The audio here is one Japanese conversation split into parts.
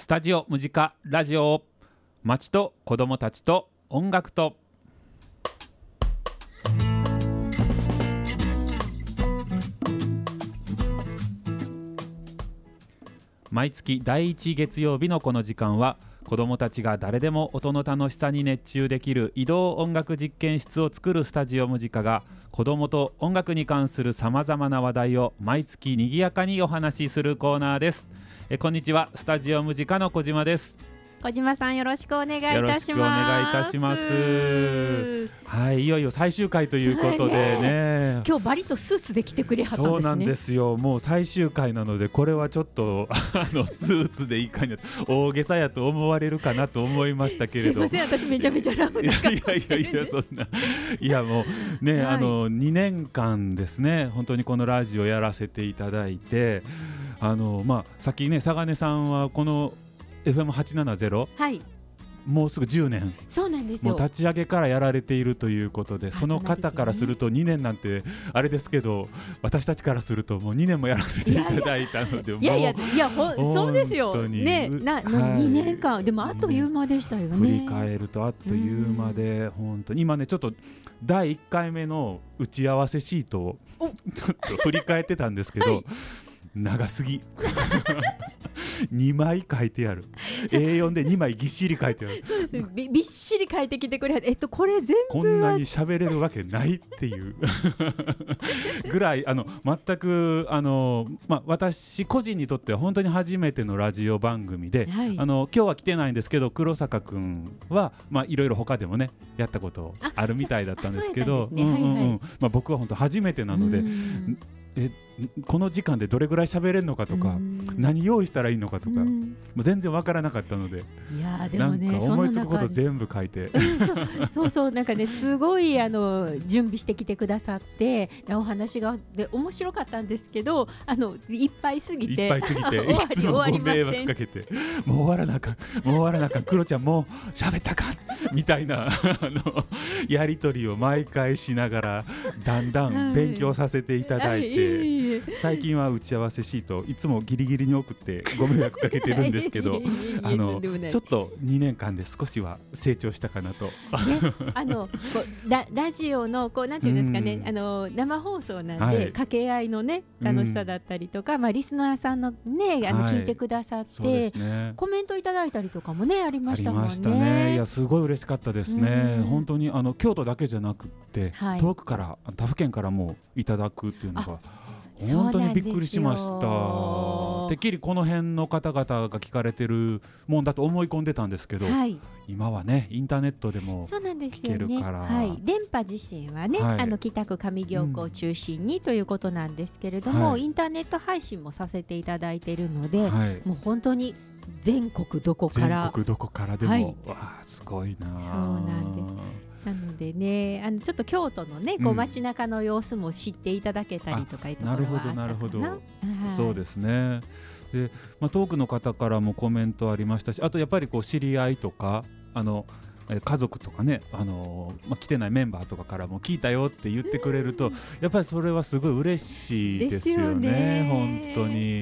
スタジオムジカラジオ、街と子どもたちと音楽と。毎月第1月曜日のこの時間は、子どもたちが誰でも音の楽しさに熱中できる移動音楽実験室を作るスタジオムジカが、子どもと音楽に関するさまざまな話題を毎月にぎやかにお話しするコーナーです。こんにちは、スタジオムジカの小島です。 小島さん、よろしくお願いいたします。 よろしくお願いいたします。はい、いよいよ最終回ということでね、 今日バリとスーツで来てくれはったんですね。 そうなんですよ。もう最終回なので、これはちょっとスーツでいかに大げさやと思われるかなと思いましたけれど、 すいません、私めちゃめちゃラフな格好してるんです。 いやそんな、いやもうね、はい、2年間ですね、本当にこのラジオやらせていただいて、さっきね、佐賀根さんはこのFM870、 はい、 もうすぐ10年、 そうなんですよ。 もう立ち上げからやられているということで、その方からすると2年なんてあれですけど、私たちからするともう2年もやらせていただいたので、 そうですよね。2年間でもあっという間でしたよね。 振り返るとあっという間で、本当に今ね、ちょっと第1回目の打ち合わせシートをちょっと振り返ってたんですけど、はい、長すぎ2枚書いてある。 A4 で2枚ぎっしり書いてある。 そうです、びっしり書いてきてくれ。これ全部こんなに喋れるわけないっていうぐらい、全く私個人にとっては本当に初めてのラジオ番組で、はい、今日は来てないんですけど、黒坂くんはいろいろ他でもねやったことあるみたいだったんですけど、僕は本当初めてなので、この時間でどれぐらい喋れるのかとか、何用意したらいいのかとか、もう全然わからなかったので、 いやでもね、 なんか思いつくこと全部書いて、 そうなんかね、すごい準備してきてくださって、お話がで面白かったんですけど、いっぱいすぎていつもご迷惑かけて、もう終わらなあかん、クロちゃんもう喋ったかみたいなやり取りを毎回しながら、だんだん勉強させていただいて、最近は打ち合わせシートいつもギリギリに送ってご迷惑かけてるんですけど、ちょっと2年間で少しは成長したかなと、 ラジオのなんていうんですかね、生放送なんで、掛け合いのね楽しさだったりとか、リスナーさんのね聞いてくださって、コメントいただいたりとかもねありましたもんね。 ありましたね。いや、すごい嬉しかったですね。本当に京都だけじゃなくって、遠くから他府県からもいただくっていうのが本当にびっくりしました。てっきりこの辺の方々が聞かれてるもんだと思い込んでたんですけど、今はねインターネットでも聞けるから、 電波自身はね、北区上京区を中心にということなんですけれども、インターネット配信もさせていただいているので、もう本当に全国どこからでも、すごいな。 そうなんです。なのでね、ちょっと京都のね、街中の様子も知っていただけたりとかいうところはあったかな。 なるほど、そうですね。で、遠くの方からもコメントありましたし、あとやっぱり知り合いとか家族とかね、来てないメンバーとかからも聞いたよって言ってくれると、やっぱりそれはすごい嬉しいですよね。本当に、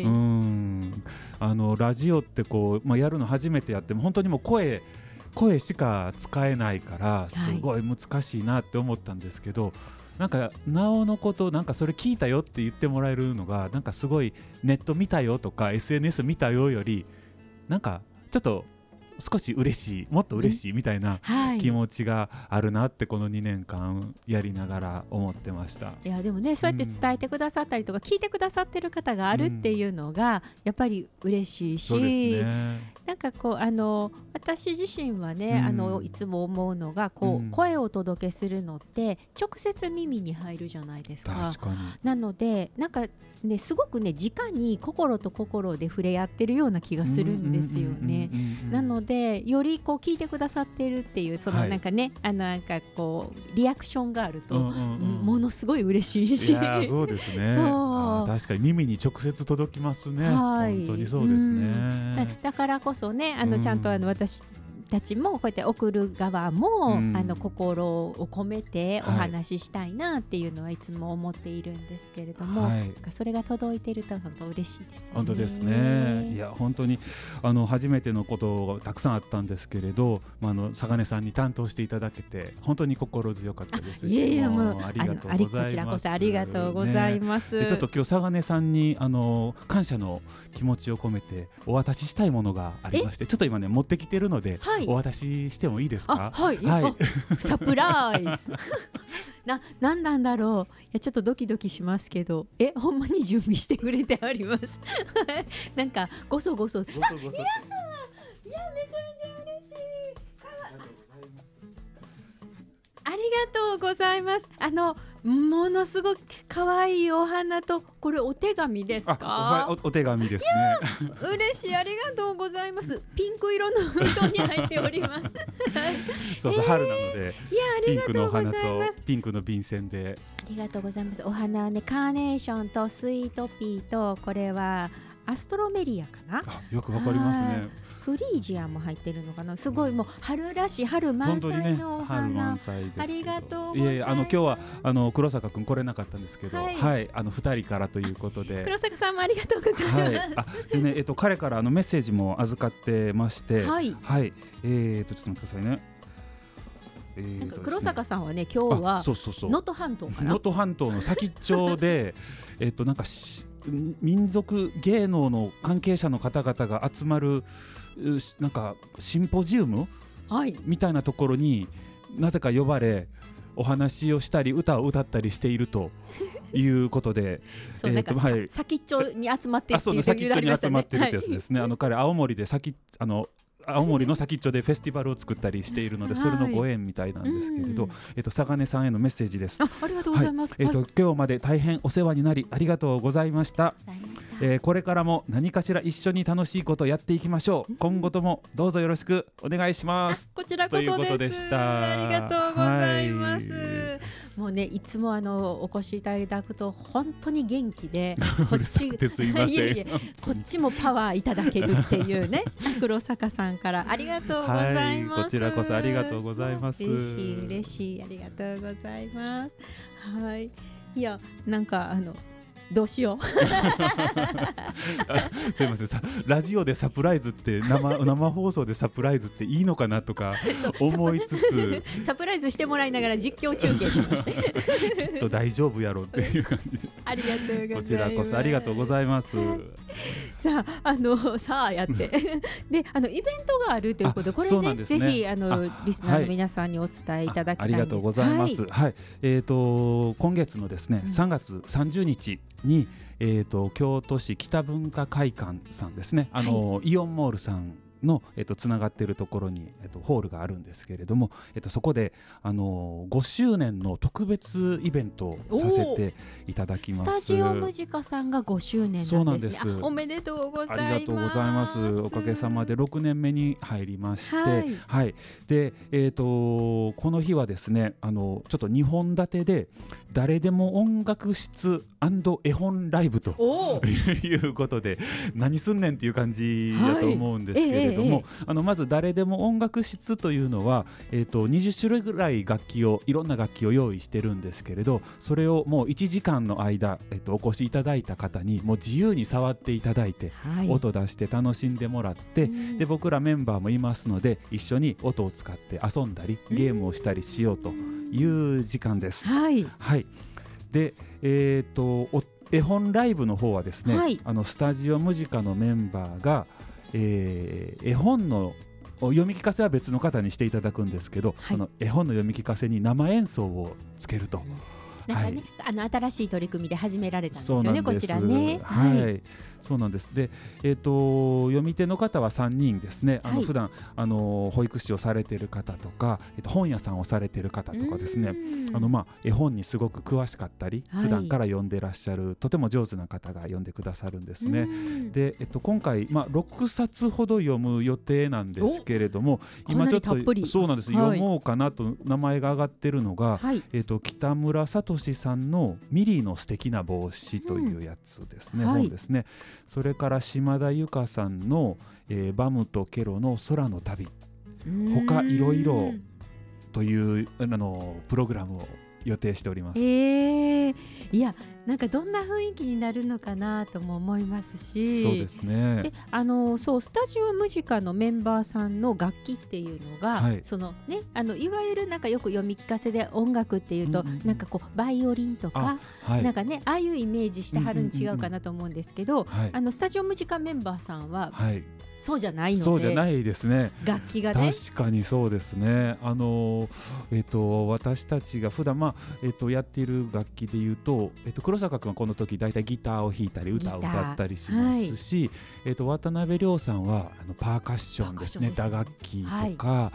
ラジオってやるの初めてやっても、本当にもう声しか使えないからすごい難しいなって思ったんですけど、なんかなおのことなんかそれ聞いたよって言ってもらえるのが、なんかすごいネット見たよとか SNS 見たよより、なんかちょっと少し嬉しい、もっと嬉しいみたいな気持ちがあるなって、この2年間やりながら思ってました。 いやでもね、そうやって伝えてくださったりとか、聞いてくださってる方があるっていうのがやっぱり嬉しいし、 そうですね。 なんか私自身はね、いつも思うのが声をお届けするのって直接耳に入るじゃないですか。 確かに。 なのでなんかね、すごくね直に心と心で触れ合ってるような気がするんですよね。なのでより聞いてくださってるっていう、なんかね、なんかリアクションがあるとものすごい嬉しいし、 いやそうですね。確かに耳に直接届きますね。本当にそうですね。 だからこそね、ちゃんと私たちもこうやって送る側も、心を込めてお話ししたいなっていうのはいつも思っているんですけれども、それが届いていると本当嬉しいですよね。 本当ですね。いや本当に初めてのことがたくさんあったんですけれど、佐金さんに担当していただけて本当に心強かったですし、 いやいやもうありがとうございます。 こちらこそありがとうございます。 でちょっと今日佐金さんに感謝の気持ちを込めてお渡ししたいものがありまして、ちょっと今ね持ってきてるので、お渡ししてもいいですか？ はい、サプライズなんなんだろう。いやちょっとドキドキしますけど、ほんまに準備してくれてありますなんかごそごそ、いやめちゃめちゃ嬉しい。ありがとうございます。ものすごく可愛いお花と、これお手紙ですか？ お手紙ですね。 嬉しい、ありがとうございます。ピンク色の封筒に入っておりますそう春なので、ピンクのお花とピンクの便箋で。 ありがとうございます。お花はね、カーネーションとスイートピーと、これはアストロメリアかな。 よくわかりますね。 フリージアも入ってるのかな。すごいもう春らしい、春満載のお花、 春満載です。 ありがとうございます。 今日は黒坂くん来れなかったんですけど、2人からということで、 黒坂さんもありがとうございます。 でね、彼からメッセージも預かってまして、ちょっと待ってくださいね。 なんか黒坂さんはね、今日は能登半島かな。 能登半島の先っちょでなんか民族芸能の関係者の方々が集まるなんかシンポジウム、みたいなところになぜか呼ばれ、お話をしたり歌を歌ったりしているということで先っちょに集まってっていう先っちょに集まってるってやつですね。彼青森で青森の先っちょでフェスティバルを作ったりしているので、それのご縁みたいなんですけれど、佐金さんへのメッセージです。 ありがとうございます。 今日まで大変お世話になりありがとうございました。これからも何かしら一緒に楽しいことをやっていきましょう。今後ともどうぞよろしくお願いします。 こちらこそです。ということでした。ありがとうございます。もうね、いつもお越しいただくと本当に元気で、こっちこっちもパワーいただけるっていうね黒坂さんからありがとうございます。 こちらこそありがとうございます。 嬉しい、ありがとうございます。いやなんかどうしようすいません、ラジオでサプライズって生放送でサプライズっていいのかなとか思いつつサプライズしてもらいながら実況中継しましたきっと大丈夫やろうっていう感じでありがとうございます。 こちらこそありがとうございます。 さあやってでイベントがあるということで、これね、ぜひリスナーの皆さんにお伝えいただきたいんです。 ありがとうございます。今月のですね3月30日に京都市北文化会館さんですね、イオンモールさんのつながっているところにホールがあるんですけれども、そこで5周年の特別イベントをさせていただきます。 スタジオムジカさんが5周年なんですね。 そうなんです。 おめでとうございます。 ありがとうございます。おかげさまで6年目に入りまして、でこの日はですねちょっと2本立てで誰でも音楽室&絵本ライブということで、何すんねんっていう感じだと思うんですけれども、まず誰でも音楽室というのは、20種類ぐらいいろんな楽器を用意してるんですけれど、それをもう1時間の間、お越しいただいた方にもう自由に触っていただいて、音出して楽しんでもらって、で僕らメンバーもいますので一緒に音を使って遊んだりゲームをしたりしようという時間です。で絵本ライブの方はですね、スタジオムジカのメンバーが、絵本の読み聞かせは別の方にしていただくんですけど、絵本の読み聞かせに生演奏をつけると。 なんかね、新しい取り組みで始められたんですよね、こちらね。 そうなんです。で、読み手の方は3人ですね。普段保育士をされている方とか、本屋さんをされている方とかですね、絵本にすごく詳しかったり、普段から読んでらっしゃるとても上手な方が読んでくださるんですね。で、今回6冊ほど読む予定なんですけれども、今ちょっとそうなんです、読もうかなと名前が挙がってるのが、北村聡さんのミリーの素敵な帽子というやつですね、本ですね。それから島田由香さんの、バムとケロの空の旅他いろいろというプログラムを予定しております。 いやなんかどんな雰囲気になるのかなとも思いますし、 そうですね。 でそうスタジオムジカのメンバーさんの楽器っていうのが、はい、そのねいわゆるなんかよく読み聞かせで音楽っていうと、なんかこうバイオリンとか、はい、なんかねああいうイメージしてはるん違うかなと思うんですけど、スタジオムジカメンバーさんは、はい、そうじゃないので、 そうじゃないですね。 楽器がね確かにそうですね。私たちが普段やっている楽器でいうと、黒坂君はこの時だいたいギターを弾いたり歌を歌ったりしますし、はい、渡辺亮さんはパーカッションですね、打楽器とか、はい、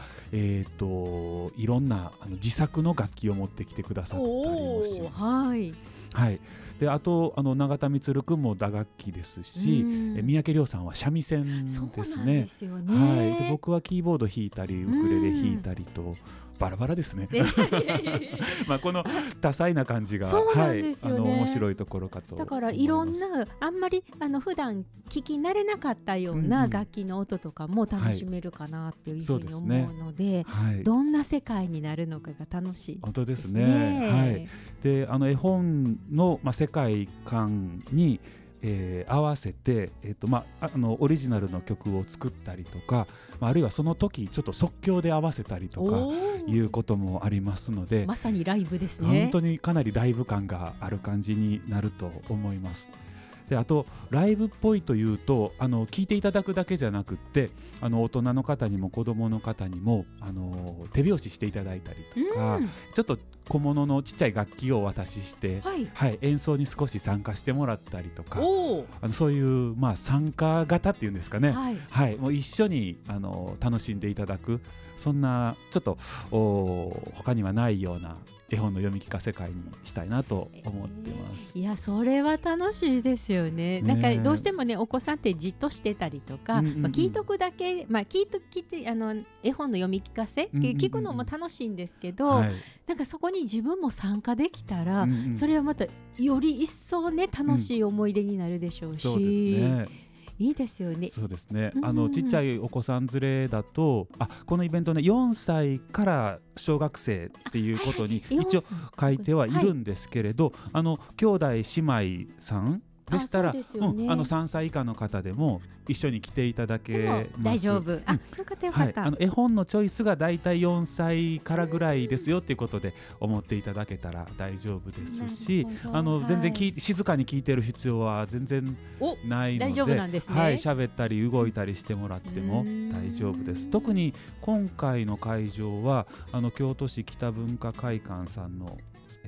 いろんな自作の楽器を持ってきてくださったりもします。はいはい、であと永田充君も打楽器ですし、三宅亮さんは三味線ですね。はい、で僕はキーボード弾いたりウクレレ弾いたりとバラバラですねこの多彩な感じが、はい、面白いところかと。 だからいろんなあんまり普段聞き慣れなかったような楽器の音とかも楽しめるかなっていうふうに思うので、どんな世界になるのかが楽しいですね。 本当ですね。はい、で絵本の、世界観に合わせて、オリジナルの曲を作ったりとか、あるいはその時ちょっと即興で合わせたりとかいうこともありますので、 まさにライブですね。 本当にかなりライブ感がある感じになると思います。であとライブっぽいというと聞いていただくだけじゃなくって大人の方にも子どもの方にも手拍子していただいたりとか、ちょっと小物のちっちゃい楽器をお渡しして、はいはい、演奏に少し参加してもらったりとか、そういう、参加型っていうんですかね、はいはい、もう一緒に楽しんでいただく、そんなちょっと他にはないような絵本の読み聞かせ会にしたいなと思ってます。 いやそれは楽しいですよね。なんかどうしてもねお子さんってじっとしてたりとか、聞いとくだけ、聞いて絵本の読み聞かせ、聞くのも楽しいんですけど、はい、なんかそこに自分も参加できたら、それはまたより一層ね楽しい思い出になるでしょうし、 そうですね。 いいですよね。 そうですね。ちっちゃいお子さん連れだとこのイベントね4歳から小学生っていうことに一応書いてはいるんですけれど、兄弟姉妹さんでしたら、3歳以下の方でも一緒に来ていただけます。 大丈夫。よかったよかった。 絵本のチョイスがだいたい4歳からぐらいですよっていうことで思っていただけたら大丈夫ですし、全然静かに聞いてる必要は全然ないので、 大丈夫なんですね。 はい、喋ったり動いたりしてもらっても大丈夫です。特に今回の会場は京都市北文化会館さんの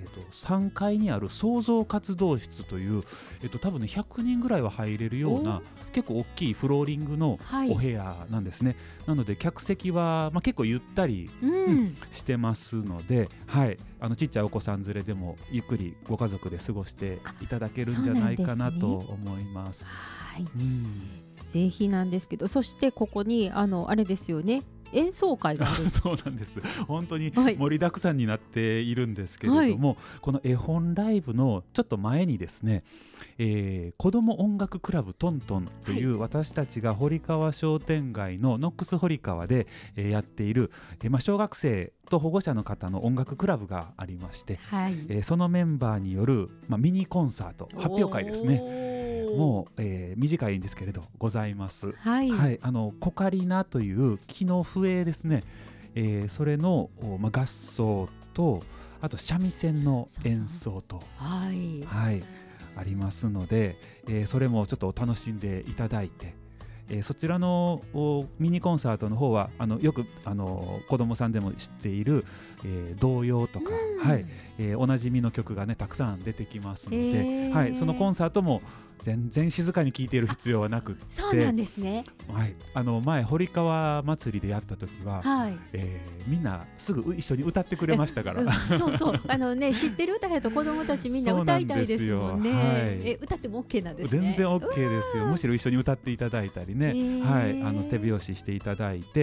3階にある創造活動室という、多分ね100人ぐらいは入れるような結構大きいフローリングのお部屋なんですね。なので客席は、結構ゆったり、してますので、はい、ちっちゃいお子さん連れでもゆっくりご家族で過ごしていただけるんじゃないかなと思います。 はい、ぜひなんですけど、そしてここにあれですよね、演奏会がある。 そうなんです。本当に盛りだくさんになっているんですけれども、この絵本ライブのちょっと前にですね、子ども音楽クラブトントンという、私たちが堀川商店街のノックス堀川で、やっている、小学生と保護者の方の音楽クラブがありまして、そのメンバーによる、ミニコンサート発表会ですね。もう、短いんですけれどございます。コカリナという木の笛ですね、それの、合奏とあと三味線の演奏とありますので、それもちょっと楽しんでいただいて、そちらのミニコンサートの方はよく子どもさんでも知っている、童謡とか、おなじみの曲がねたくさん出てきますので、そのコンサートも全然静かに聴いている必要はなくって、 そうなんですね。 前堀川祭りでやった時は、みんなすぐ一緒に歌ってくれましたから、 そうそう知ってる歌やと子どもたちみんな歌いたいですもんね。歌っても OK なんですね。 全然 OK ですよ。むしろ一緒に歌っていただいたりね、手拍子していただいて、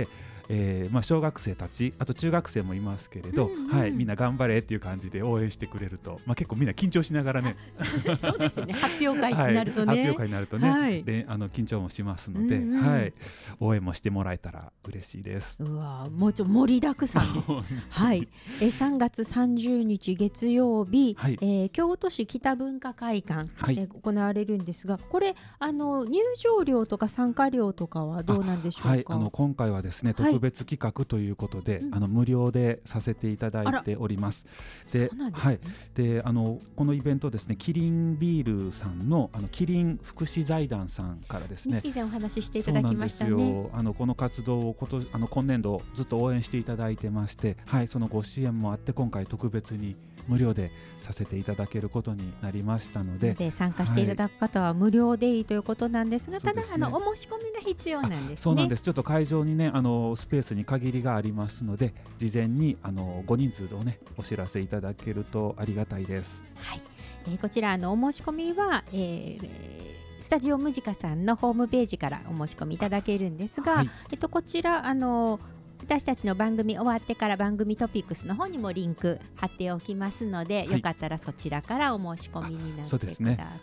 小学生たち、あと中学生もいますけれど、みんな頑張れっていう感じで応援してくれると、結構みんな緊張しながらねそうですね、発表会になるとね、 発表会になるとね、で緊張もしますので、応援もしてもらえたら嬉しいです。 うわ、もうちょっと盛りだくさんですはい、3月30日月曜日、京都市北文化会館で行われるんですが、これ入場料とか参加料とかはどうなんでしょうか。 今回はですね、特別企画ということで、無料でさせていただいております。で、このイベントですね、キリンビールさんのキリン福祉財団さんからですね、 以前お話ししていただきましたね。 そうなんですよ。この活動を今年度ずっと応援していただいてまして、そのご支援もあって今回特別に無料でさせていただけることになりましたので、 参加していただく方は無料でいいということなんですが、ただお申し込みが必要なんですね。 そうなんです。ちょっと会場にねスペースに限りがありますので、事前にご人数をねお知らせいただけるとありがたいです。 こちらお申し込みは、スタジオムジカさんのホームページからお申し込みいただけるんですが、こちら私たちの番組終わってから番組トピックスの方にもリンク貼っておきますので、よかったらそちらからお申し込みになってください。そうですね。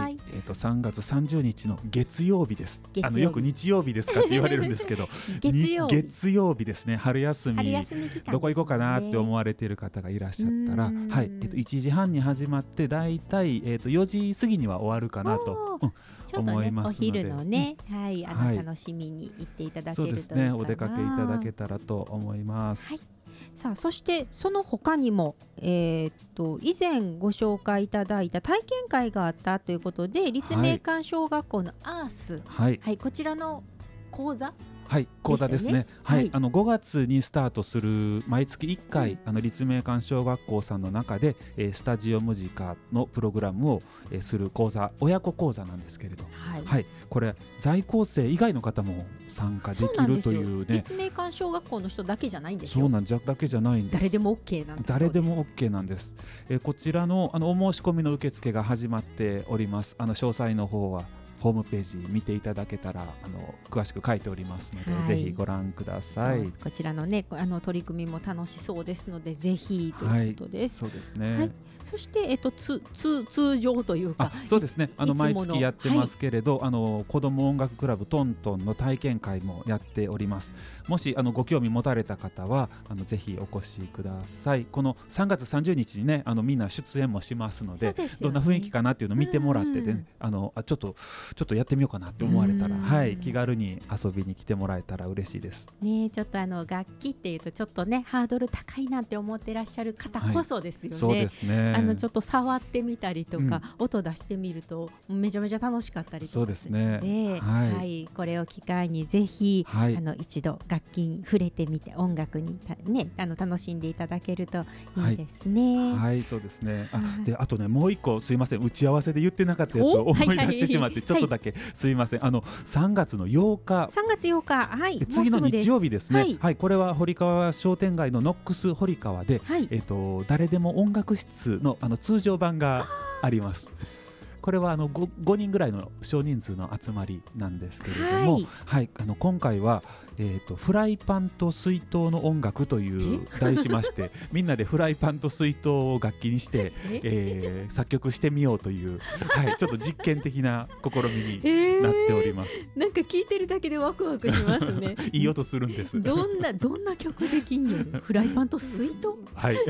3月30日の月曜日です。よく日曜日ですかって言われるんですけど月曜日ですね。春休みどこ行こうかなって思われている方がいらっしゃったら、1時半に始まってだいたい4時過ぎには終わるかなと思いますので、お昼のね、楽しみに行っていただけるといいかな。そうですね、お出かけいただけたらと思います。 さあ、そしてその他にも、以前ご紹介いただいた体験会があったということで、立命館小学校のアース、こちらの講座講座ですね。5月にスタートする毎月1回、立命館小学校さんの中で、スタジオムジカのプログラムを、する講座、親子講座なんですけれど、これ在校生以外の方も参加できるというね。 立命館小学校の人だけじゃないんですよ。 そうなんだけじゃないんです。 誰でも OK なんです。 誰でも OK なんです。こちらのお申し込みの受付が始まっております。詳細の方はホームページ見ていただけたら詳しく書いておりますので、ぜひご覧ください。 こちらのね取り組みも楽しそうですので、ぜひということです。 そうですね。 そして通常というか、 そうですね、毎月やってますけれど、子ども音楽クラブトントンの体験会もやっております。もしご興味持たれた方はぜひお越しください。この3月30日にねみんな出演もしますので、どんな雰囲気かなっていうのを見てもらってね、ちょっとやってみようかなって思われたら、気軽に遊びに来てもらえたら嬉しいですね。ちょっと楽器っていうとちょっとねハードル高いなって思ってらっしゃる方こそですよね。 そうですね。 ちょっと触ってみたりとか、音出してみるとめちゃめちゃ楽しかったりとか、 そうですね。 これを機会にぜひ、一度楽器に触れてみて、音楽に楽しんでいただけるといいですね。 そうですね。あとね、もう一個すいません、打ち合わせで言ってなかったやつを思い出してしまってちょっとだけすいません。3月の8日、次の日曜日ですね。これは堀川商店街のノックス堀川で、誰でも音楽室の通常版があります。これは5人ぐらいの少人数の集まりなんですけれども、今回はフライパンと水筒の音楽という題しましてみんなでフライパンと水筒を楽器にして、作曲してみようという、ちょっと実験的な試みになっております。 なんか聞いてるだけでワクワクしますね。 いい音するんです。 どんな曲できんの？フライパンと水筒。こちら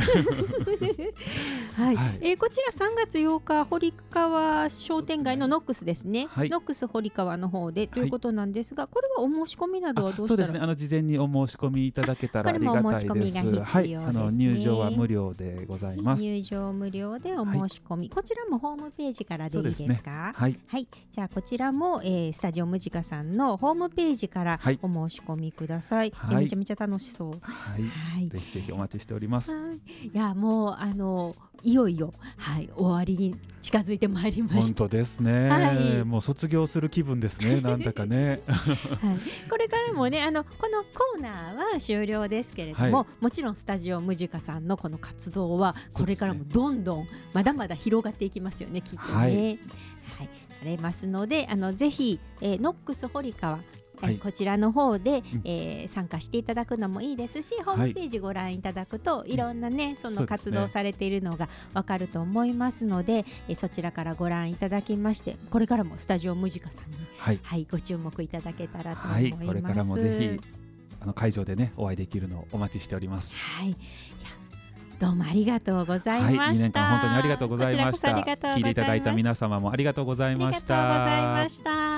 3月8日堀川商店街のノックスですね。ノックス堀川の方でということなんですが、これはお申し込みなどはどうしたら？ そうですね。事前にお申し込みいただけたらありがたいです。入場は無料でございます。 入場無料でお申し込み、こちらもホームページからでいいですか？じゃあこちらも、スタジオムジカさんのホームページからお申し込みください。めちゃめちゃ楽しそう。 ぜひぜひお待ちしております。 いやもういよいよ、終わりに近づいてまいりました。 本当ですね、もう卒業する気分ですね。なんだかね、 これからもねこのコーナーは終了ですけれども、もちろんスタジオムジカさんのこの活動はこれからもどんどんまだまだ広がっていきますよね、きっとね。されますのでぜひ、ノックス堀川こちらの方で、参加していただくのもいいですし、ホームページご覧いただくと、いろんなねその活動されているのがわかると思いますので、そちらからご覧いただきまして、これからもスタジオムジカさんに、ご注目いただけたらと思います。 これからもぜひ会場でねお会いできるのをお待ちしております。 どうもありがとうございました。 2年間本当にありがとうございました。聞いていただいた皆様もありがとうございました。 ありがとうございました。